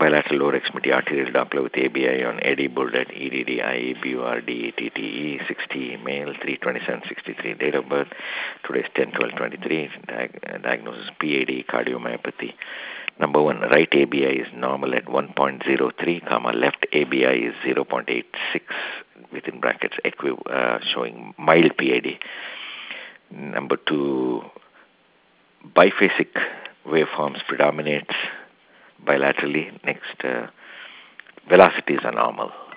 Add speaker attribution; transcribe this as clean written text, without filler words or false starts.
Speaker 1: bilateral lower extremity arterial Doppler with ABI on Eddie Buldet, EDDIABURDETTE, 60, male, 3/27/63, date of birth. Today's 10/12/23. Diagnosis PAD, cardiomyopathy. Number 1, right ABI is normal at 1.03, left ABI is 0.86, within brackets, showing mild PAD. Number 2, biphasic waveforms predominates bilaterally. Next, velocities are normal.